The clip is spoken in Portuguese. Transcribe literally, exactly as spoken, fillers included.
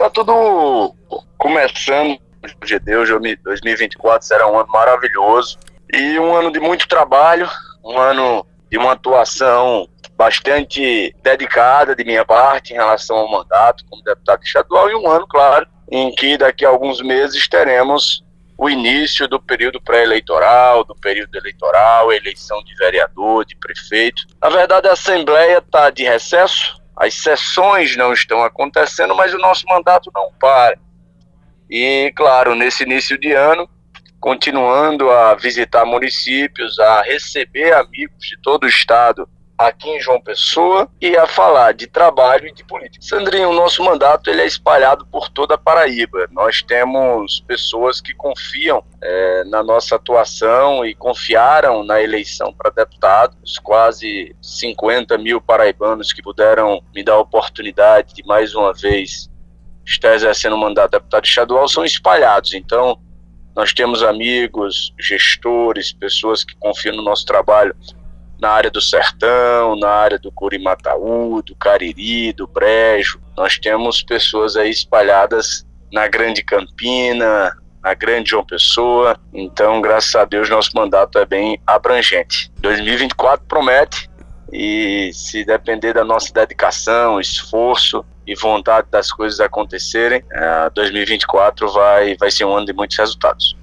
Tá tudo começando, de Deus, dois mil e vinte e quatro será um ano maravilhoso e um ano de muito trabalho, um ano de uma atuação bastante dedicada de minha parte em relação ao mandato como deputado estadual e um ano, claro, em que daqui a alguns meses teremos o início do período pré-eleitoral, do período eleitoral, eleição de vereador, de prefeito. Na verdade, a Assembleia está de recesso, as sessões não estão acontecendo, mas o nosso mandato não para. E, claro, nesse início de ano, continuando a visitar municípios, a receber amigos de todo o estado aqui em João Pessoa e a falar de trabalho e de política. Sandrinho, o nosso mandato ele é espalhado por toda a Paraíba. Nós temos pessoas que confiam é, na nossa atuação e confiaram na eleição para deputado. Os quase cinquenta mil paraibanos que puderam me dar a oportunidade de mais uma vez estar exercendo o mandato de deputado estadual são espalhados. Então, nós temos amigos, gestores, pessoas que confiam no nosso trabalho na área do Sertão, na área do Curimataú, do Cariri, do Brejo. Nós temos pessoas aí espalhadas na Grande Campina, na Grande João Pessoa. Então, graças a Deus, nosso mandato é bem abrangente. dois mil e vinte e quatro promete e, se depender da nossa dedicação, esforço e vontade das coisas acontecerem, dois mil e vinte e quatro vai, vai ser um ano de muitos resultados.